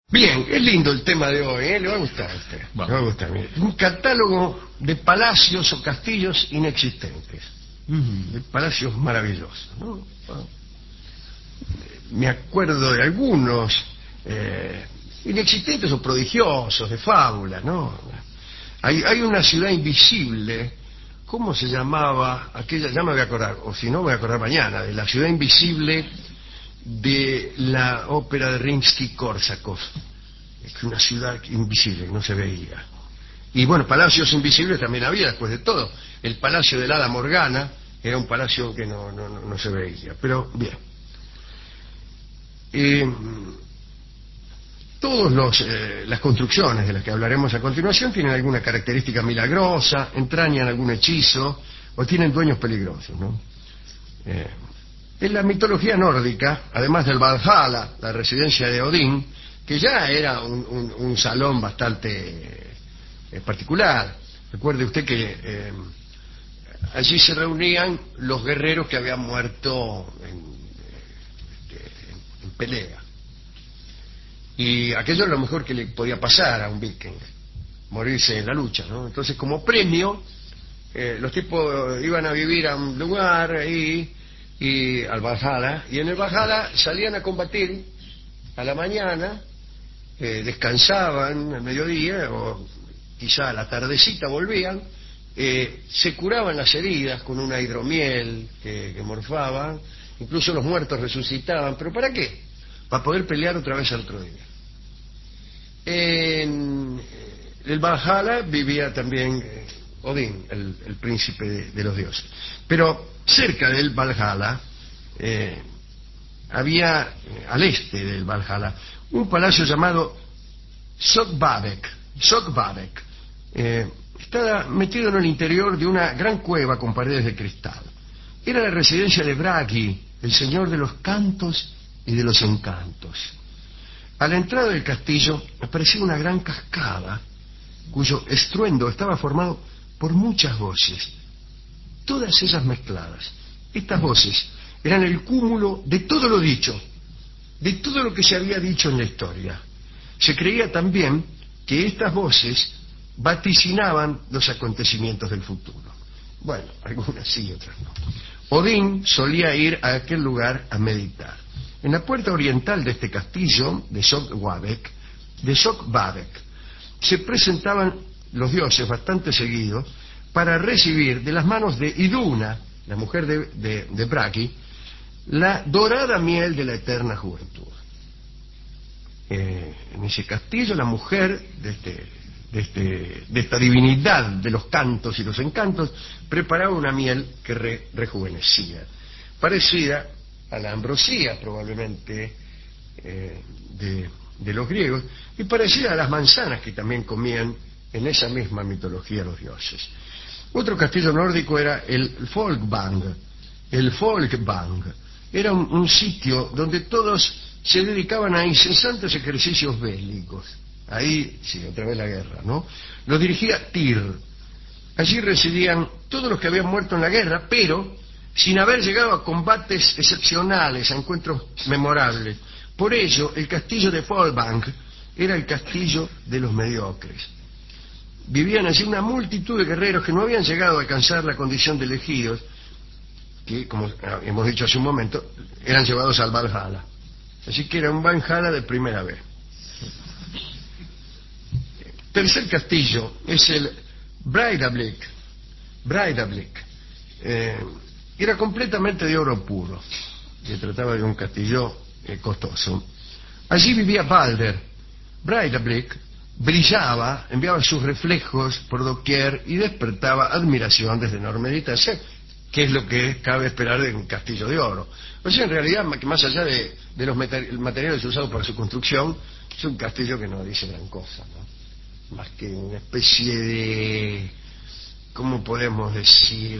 Bien, es lindo el tema de hoy, ¿eh? Le va a gustar a usted. Le va a Vamos. gustar. Mire. Un catálogo de palacios o castillos inexistentes. De palacios maravillosos, ¿no? Bueno, me acuerdo de algunos inexistentes o prodigiosos, de fábulas, ¿no? Hay una ciudad invisible. ¿Cómo se llamaba aquella? Ya me voy a acordar, o si no me voy a acordar mañana, de la ciudad invisible de la ópera de Rimsky-Korsakov. Es una ciudad invisible, no se veía. Y bueno, palacios invisibles también había después de todo. El palacio de la Hada Morgana era un palacio que no se veía. Pero bien. Todas las construcciones de las que hablaremos a continuación tienen alguna característica milagrosa, entrañan algún hechizo o tienen dueños peligrosos, ¿no? En la mitología nórdica, además del Valhalla, la residencia de Odín, que ya era un salón bastante particular. Recuerde usted que allí se reunían los guerreros que habían muerto en pelea. Y aquello era lo mejor que le podía pasar a un viking, morirse en la lucha, ¿no? Entonces, como premio, los tipos iban a vivir a un lugar ahí, y al Valhalla, y en el Valhalla salían a combatir a la mañana, descansaban al mediodía, o quizá a la tardecita volvían, se curaban las heridas con una hidromiel que morfaban, incluso los muertos resucitaban, ¿pero para qué? Para poder pelear otra vez al otro día. En el Valhalla vivía también Odín, el príncipe de los dioses. Pero cerca del Valhalla había, al este del Valhalla, un palacio llamado Sogvabek. Sogvabek estaba metido en el interior de una gran cueva con paredes de cristal. Era la residencia de Bragi, el señor de los cantos y de los encantos. A la entrada del castillo aparecía una gran cascada cuyo estruendo estaba formado por muchas voces, todas ellas mezcladas. Estas voces eran el cúmulo de todo lo dicho, de todo lo que se había dicho en la historia. Se creía también que estas voces vaticinaban los acontecimientos del futuro. Bueno, algunas sí, otras no. Odín solía ir a aquel lugar a meditar. En la puerta oriental de este castillo, de Sogvabek, se presentaban los dioses bastante seguidos para recibir de las manos de Iduna, la mujer de Bragi, la dorada miel de la eterna juventud. En ese castillo, la mujer de esta divinidad de los cantos y los encantos preparaba una miel que rejuvenecía, parecida a la ambrosía probablemente de los griegos, y parecida a las manzanas que también comían en esa misma mitología los dioses. Otro castillo nórdico era el Folkvang. El Folkvang era un sitio donde todos se dedicaban a incesantes ejercicios bélicos. Ahí, sí, otra vez la guerra, ¿no? Lo dirigía Tyr. Allí residían todos los que habían muerto en la guerra, pero sin haber llegado a combates excepcionales, a encuentros memorables. Por ello, el castillo de Folkvang era el castillo de los mediocres. Vivían allí una multitud de guerreros que no habían llegado a alcanzar la condición de elegidos, que, como hemos dicho hace un momento, eran llevados al Valhalla. Así que era un Valhalla de primera vez. Tercer castillo es el Breidablik. Breidablik. Era completamente de oro puro. Se trataba de un castillo costoso. Allí vivía Balder. Breidablik brillaba, enviaba sus reflejos por doquier y despertaba admiración desde enorme distancia, que es lo que cabe esperar de un castillo de oro. O sea, en realidad, que más allá de los materiales usados para su construcción, es un castillo que no dice gran cosa, ¿no? Más que una especie de, ¿cómo podemos decir?,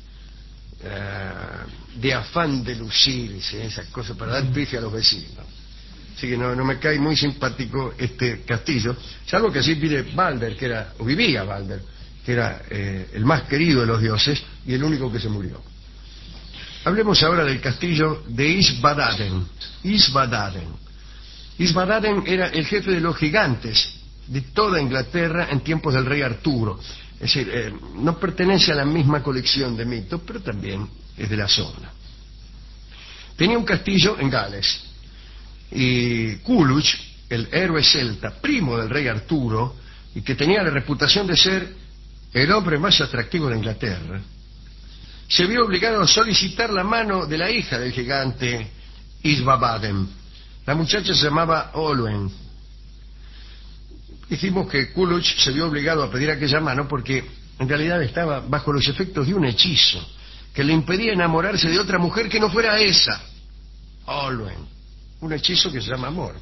de afán de lucirse, esas cosas para dar pifia a los vecinos. Así que no me cae muy simpático este castillo, salvo que allí vive Balder, vivía Balder, que era el más querido de los dioses y el único que se murió. Hablemos ahora del castillo de Isbadaden. Isbadaden era el jefe de los gigantes de toda Inglaterra en tiempos del rey Arturo. Es decir, no pertenece a la misma colección de mitos, pero también es de la zona. Tenía un castillo en Gales. Y Culuch, el héroe celta, primo del rey Arturo, y que tenía la reputación de ser el hombre más atractivo de Inglaterra, se vio obligado a solicitar la mano de la hija del gigante Isbabaden. La muchacha se llamaba Olwen. Dijimos que Culuch se vio obligado a pedir aquella mano porque en realidad estaba bajo los efectos de un hechizo que le impedía enamorarse de otra mujer que no fuera esa, Olwen. Un hechizo que se llama amor.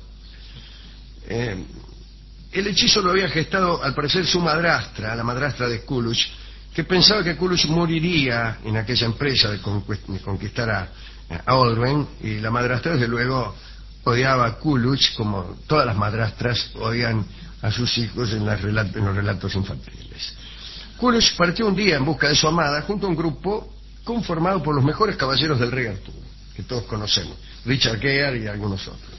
El hechizo lo había gestado al parecer su madrastra, la madrastra de Culuch, que pensaba que Culuch moriría en aquella empresa de conquistar a Olwen, y la madrastra desde luego odiaba a Culuch como todas las madrastras odian a sus hijos en los relatos infantiles. Culuch partió un día en busca de su amada junto a un grupo conformado por los mejores caballeros del rey Arturo, que todos conocemos, Richard Gere y algunos otros.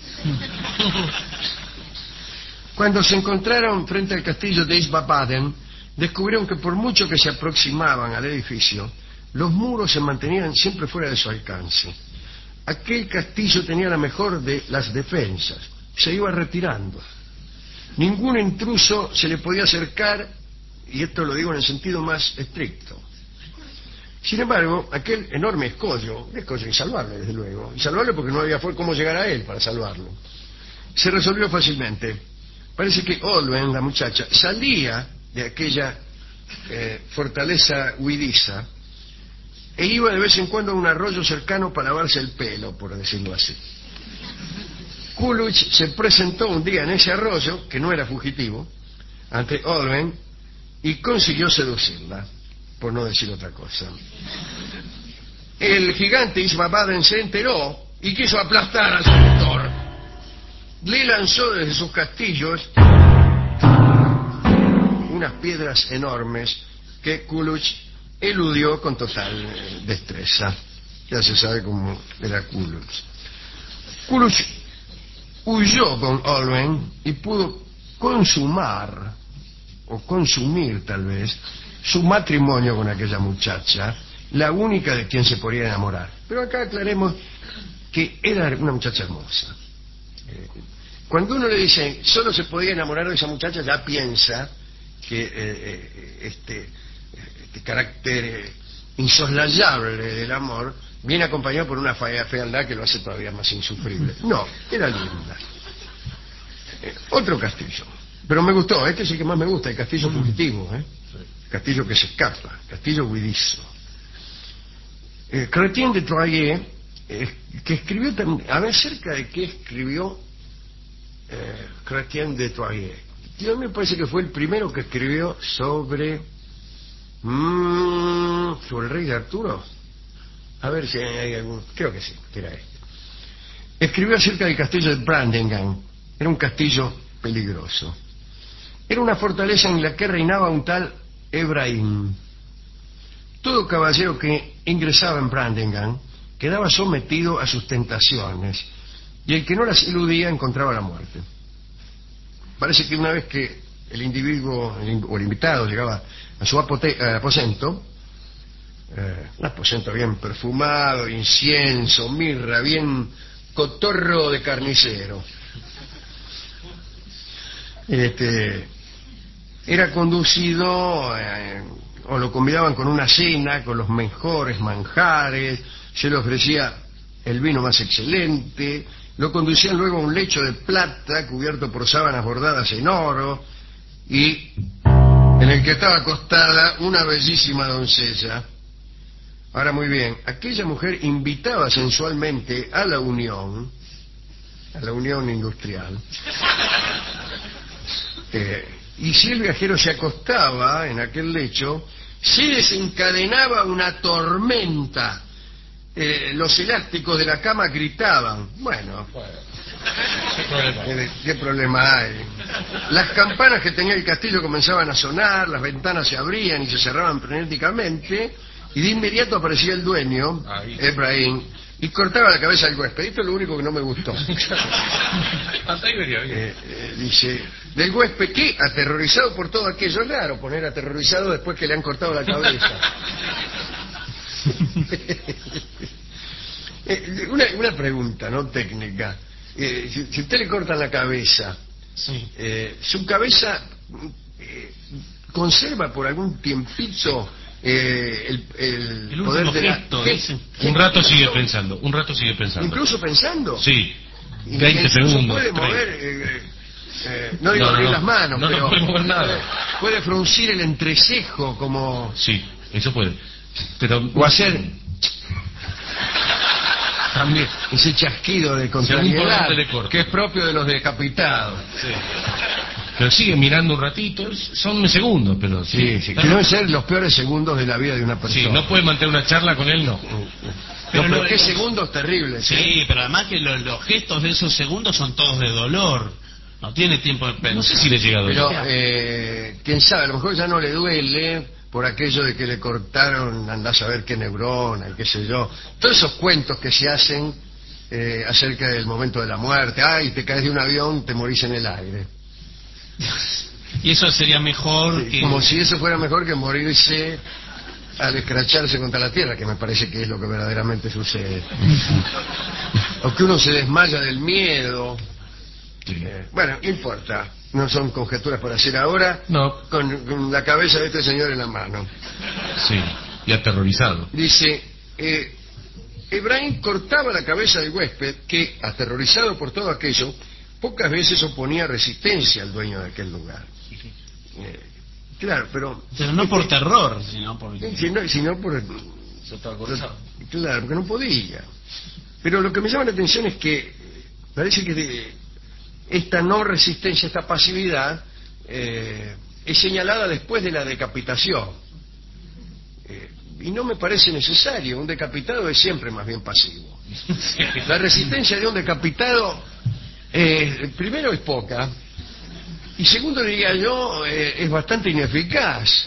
Cuando se encontraron frente al castillo de Isbabaden, descubrieron que por mucho que se aproximaban al edificio, los muros se mantenían siempre fuera de su alcance. Aquel castillo tenía la mejor de las defensas, se iba retirando. Ningún intruso se le podía acercar, y esto lo digo en el sentido más estricto. Sin embargo, aquel enorme escollo insalvable, desde luego, insalvable porque no había cómo llegar a él para salvarlo, se resolvió fácilmente. Parece que Olwen, la muchacha, salía de aquella fortaleza huidiza e iba de vez en cuando a un arroyo cercano para lavarse el pelo, por decirlo así. Culuch se presentó un día en ese arroyo, que no era fugitivo, ante Olwen, y consiguió seducirla, por no decir otra cosa. El gigante Isbabaden se enteró y quiso aplastar al seductor. Le lanzó desde sus castillos unas piedras enormes que Culuch eludió con total destreza. Ya se sabe cómo era Culuch. Culuch huyó con Olwen y pudo consumar, o consumir tal vez, su matrimonio con aquella muchacha, la única de quien se podía enamorar. Pero acá aclaremos que era una muchacha hermosa. Cuando uno le dice solo se podía enamorar de esa muchacha, ya piensa que este carácter insoslayable del amor viene acompañado por una fealdad que lo hace todavía más insufrible. No, era linda. Otro castillo, pero me gustó, este es el que más me gusta, el castillo fugitivo, castillo que se escapa, castillo huidizo. Chrétien de Troyes, que escribió también, a ver, cerca de qué escribió Chrétien de Troyes. Yo me parece que fue el primero que escribió sobre el rey de Arturo. A ver si hay algún, creo que sí, que era este. Escribió acerca del castillo de Brandingham. Era un castillo peligroso. Era una fortaleza en la que reinaba un tal Ebrahim. Todo caballero que ingresaba en Brandingham quedaba sometido a sus tentaciones, y el que no las eludía encontraba la muerte. Parece que una vez que el individuo o el invitado llegaba a su aposento, un aposento bien perfumado, incienso, mirra, bien cotorro de carnicero, era conducido o lo convidaban con una cena, con los mejores manjares, se le ofrecía el vino más excelente, lo conducían luego a un lecho de plata cubierto por sábanas bordadas en oro, y en el que estaba acostada una bellísima doncella. Ahora, muy bien, aquella mujer invitaba sensualmente a la unión industrial, y si el viajero se acostaba en aquel lecho, se desencadenaba una tormenta. Los elásticos de la cama gritaban. Bueno, ¿qué problema hay? Las campanas que tenía el castillo comenzaban a sonar, las ventanas se abrían y se cerraban frenéticamente, y de inmediato aparecía el dueño, Ebrahim, y cortaba la cabeza del huésped. Esto es lo único que no me gustó. Dice, del huésped que, aterrorizado por todo aquello, es raro poner aterrorizado después que le han cortado la cabeza. Una pregunta, no técnica. Si usted le corta la cabeza, Sí. ¿su cabeza conserva por algún tiempito el poder último de gesto, dice. Un rato sigue pensando, incluso pensando? Sí, Y 20 incluso segundos. puede 30. mover, no digo abrir las manos, no pero puede mover nada. puede fruncir el entrecejo como... Sí, eso puede. Pero o hacer también ese chasquido de contrariedad por dónde le corta. que es propio de los decapitados. sí. Pero sigue mirando un ratito, son segundos, pero Sí, que deben ser los peores segundos de la vida de una persona. Sí, no puede mantener una charla con él, no. Pero qué segundos terribles. Sí, pero además que los gestos de esos segundos son todos de dolor. No tiene tiempo de pensar. No sé si le llega a doler. Pero, quién sabe, a lo mejor ya no le duele por aquello de que le cortaron, andá a saber qué neurona y qué sé yo. Todos esos cuentos que se hacen acerca del momento de la muerte. Ay, te caes de un avión, te morís en el aire. Y eso sería mejor que... Como si eso fuera mejor que morirse al escracharse contra la tierra, que me parece que es lo que verdaderamente sucede. O que uno se desmaya del miedo. Bueno, no importa. No son conjeturas para hacer ahora. No. Con la cabeza de este señor en la mano. Sí, y aterrorizado. Dice, Ibrahim cortaba la cabeza del huésped que, aterrorizado por todo aquello, pocas veces oponía resistencia al dueño de aquel lugar. Claro, pero no por terror, sino por... sino por... Claro, porque no podía. Pero lo que me llama la atención es que parece que esta no resistencia, esta pasividad, es señalada después de la decapitación. Y no me parece necesario. Un decapitado es siempre más bien pasivo. La resistencia de un decapitado, primero, es poca. Y segundo, diría yo, es bastante ineficaz.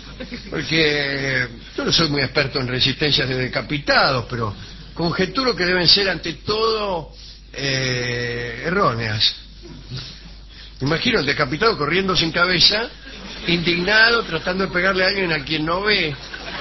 Porque yo no soy muy experto en resistencias de decapitados, pero conjeturo que deben ser ante todo erróneas. Imagino el decapitado corriendo sin cabeza, indignado, tratando de pegarle a alguien a quien no ve,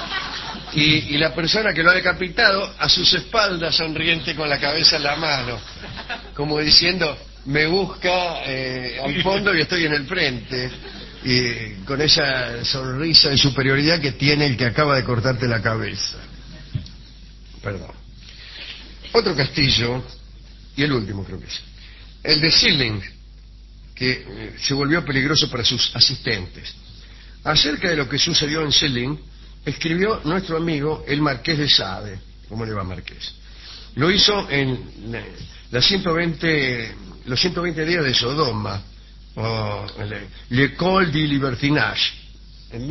y la persona que lo ha decapitado a sus espaldas, sonriente con la cabeza en la mano, como diciendo, me busca al fondo y estoy en el frente, y con esa sonrisa de superioridad que tiene el que acaba de cortarte la cabeza. Perdón. Otro castillo, y el último creo que es, el de Silling, que se volvió peligroso para sus asistentes. Acerca de lo que sucedió en Silling, escribió nuestro amigo el Marqués de Sade. ¿Cómo le va, Marqués? Lo hizo en los 120 días de Sodoma, o L'École du Libertinage, en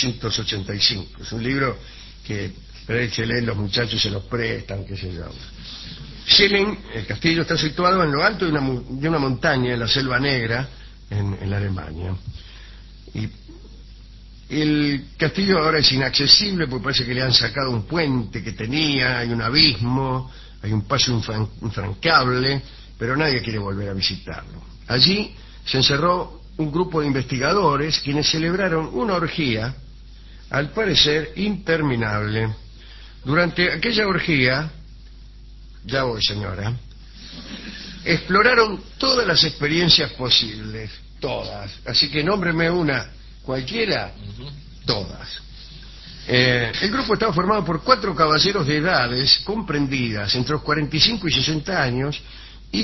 1785. Es un libro que se leen los muchachos, se los prestan, qué sé yo. Schilling, el castillo, está situado en lo alto de una montaña en la Selva Negra, en la Alemania. Y el castillo ahora es inaccesible porque parece que le han sacado un puente que tenía, hay un abismo, hay un paso infrancable, pero nadie quiere volver a visitarlo. Allí se encerró un grupo de investigadores quienes celebraron una orgía, al parecer interminable. Durante aquella orgía, ya voy, señora, exploraron todas las experiencias posibles, todas. Así que nómbreme una, cualquiera, todas. El grupo estaba formado por 4 caballeros de edades comprendidas entre los 45 y 60 años y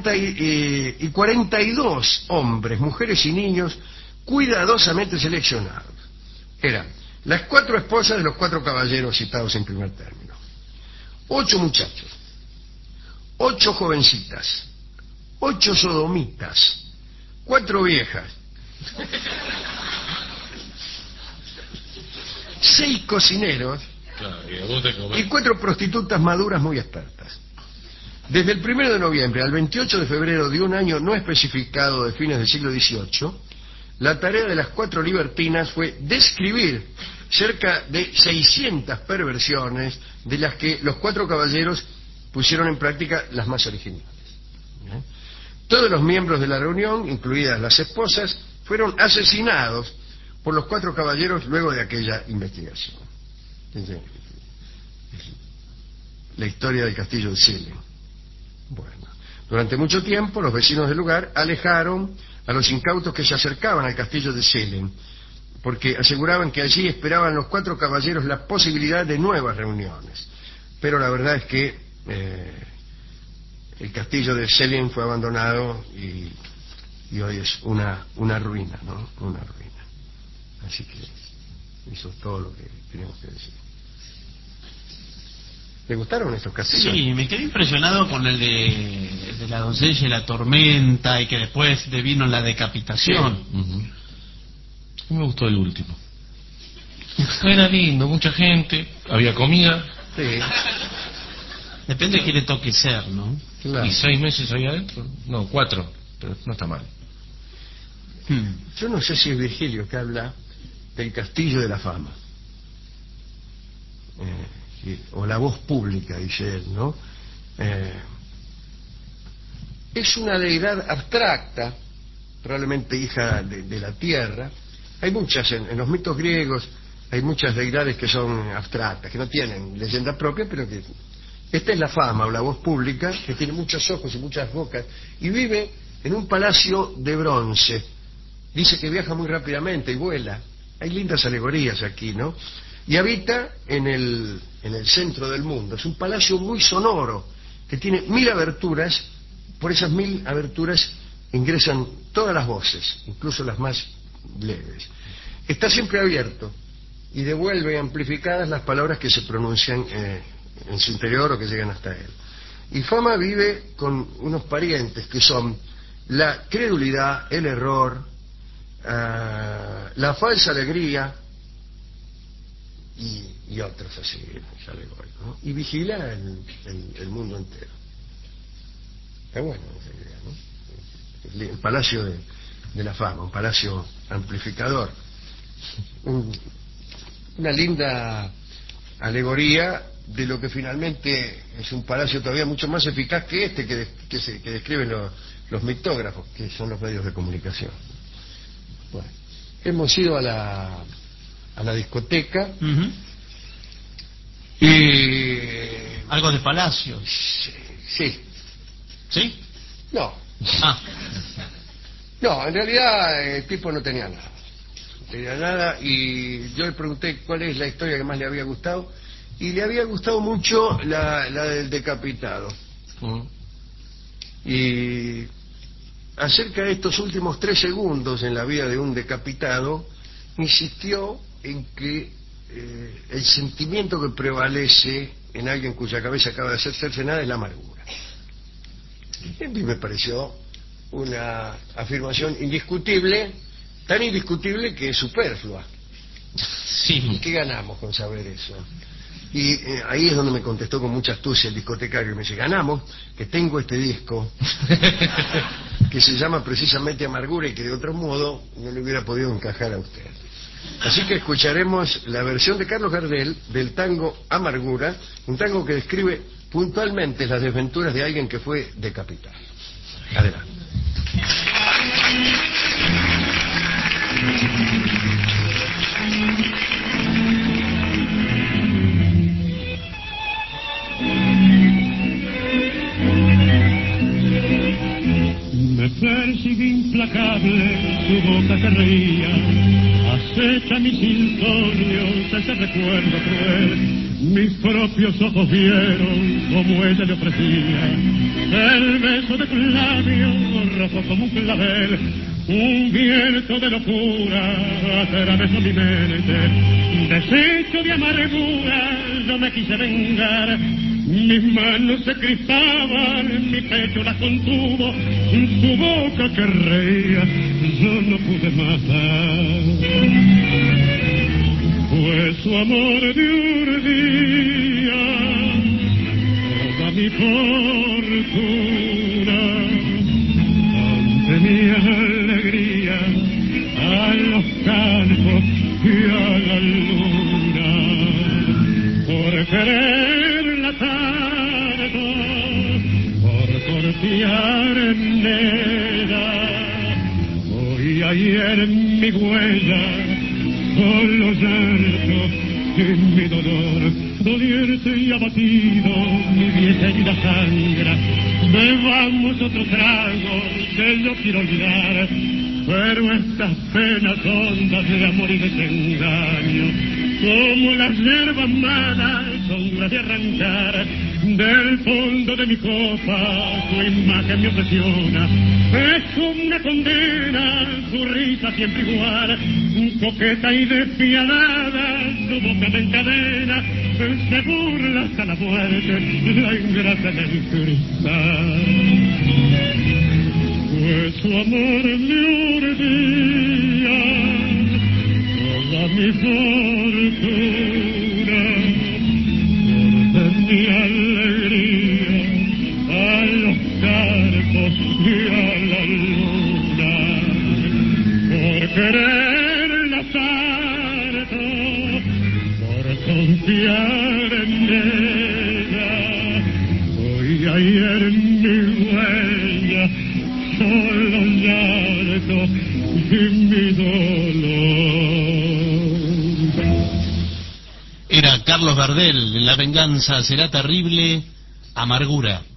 42 hombres, mujeres y niños cuidadosamente seleccionados. Eran las 4 esposas de los 4 caballeros citados en primer término, 8 muchachos, 8 jovencitas, 8 sodomitas, 4 viejas, 6 cocineros y 4 prostitutas maduras muy expertas. Desde el 1 de noviembre al 28 de febrero de un año no especificado de fines del siglo XVIII, la tarea de las 4 libertinas fue describir cerca de 600 perversiones de las que los 4 caballeros pusieron en práctica las más originales. Todos los miembros de la reunión, incluidas las esposas, fueron asesinados por los 4 caballeros luego de aquella investigación. La historia del castillo de Cellen. Bueno, durante mucho tiempo los vecinos del lugar alejaron a los incautos que se acercaban al castillo de Cellen, porque aseguraban que allí esperaban los 4 caballeros la posibilidad de nuevas reuniones. Pero la verdad es que el castillo de Cellen fue abandonado y hoy es una ruina, ¿no? Una ruina. Así que eso es todo lo que tenemos que decir. ¿Le gustaron estos castillos? Sí, me quedé impresionado con el de la doncella y la tormenta, y que después vino la decapitación. Sí. Me gustó el último. Era lindo, mucha gente, había comida. Sí. Depende de qué le toque ser, ¿no? Claro. ¿Y 6 meses ahí adentro? No, 4, pero no está mal. Yo no sé si es Virgilio que habla del castillo de la fama. O la voz pública, dice él, ¿no? Es una deidad abstracta, probablemente hija de la tierra. Hay muchas, en los mitos griegos, hay muchas deidades que son abstractas, que no tienen leyenda propia, pero que... Esta es la fama, o la voz pública, que tiene muchos ojos y muchas bocas, y vive en un palacio de bronce. Dice que viaja muy rápidamente y vuela. Hay lindas alegorías aquí, ¿no? Y habita en el centro del mundo. Es un palacio muy sonoro, que tiene 1000 aberturas. Por esas 1000 aberturas ingresan todas las voces, incluso las más leves. Está siempre abierto y devuelve amplificadas las palabras que se pronuncian en su interior o que llegan hasta él. Y Fama vive con unos parientes que son la credulidad, el error, la falsa alegría y otros así alegóricos, ¿no? Y vigila el mundo entero. Está bueno esa idea, ¿no? El palacio de la fama, un palacio amplificador, una linda alegoría de lo que finalmente es un palacio todavía mucho más eficaz que este que describen los mictógrafos, que son los medios de comunicación. Bueno, hemos ido a la discoteca. Y Algo de palacio. sí. ¿Sí? No, en realidad el tipo no tenía nada. No tenía nada, y yo le pregunté cuál es la historia que más le había gustado, y le había gustado mucho la del decapitado. Y acerca de estos últimos 3 segundos en la vida de un decapitado, insistió en que el sentimiento que prevalece en alguien cuya cabeza acaba de hacer cercenada es la amargura. Y a mí me pareció una afirmación indiscutible, tan indiscutible que es superflua. Sí. ¿Qué ganamos con saber eso? Y ahí es donde me contestó con mucha astucia el discotecario y me dice: ganamos que tengo este disco que se llama precisamente Amargura, y que de otro modo no le hubiera podido encajar a usted. Así que escucharemos la versión de Carlos Gardel del tango Amargura, un tango que describe puntualmente las desventuras de alguien que fue decapitado. Adelante. Me persigue implacable su boca que reía, acecha mis insomnios ese recuerdo cruel. Mis propios ojos vieron como ella le ofrecía el beso de tus labios, rojo como un clavel. Un viento de locura atravesó mi mente, deshecho de amargura, yo me quise vengar. Mis manos se crispaban, mi pecho las contuvo, su boca que reía, yo no pude matar. Pues su amor de urdía toda mi fortuna, ante mi alegría, a los campos y a la luna, por quererla tanto Hoy ayer en mi huella, solo llanto sin mi dolor, doliente y abatido, mi vieja herida sangra. Bebamos otro trago, que yo quiero olvidar, pero estas penas hondas de amor y desengaño, como las hierbas malas, son las de arrancar. Del fondo de mi copa, su imagen me obsesiona, es una condena, su risa siempre igual, coqueta y despiadada, su boca me encadena, se burla hasta la muerte, la ingrata del cristal. Pues su amor me urdía toda mi fortuna, de mi alegría a los carpos y a la luna, por quererla tanto, por confiar en ella. Hoy ayer mi huella, solo llanto y mi dolor. Era Carlos Gardel, en La venganza será terrible, Amargura.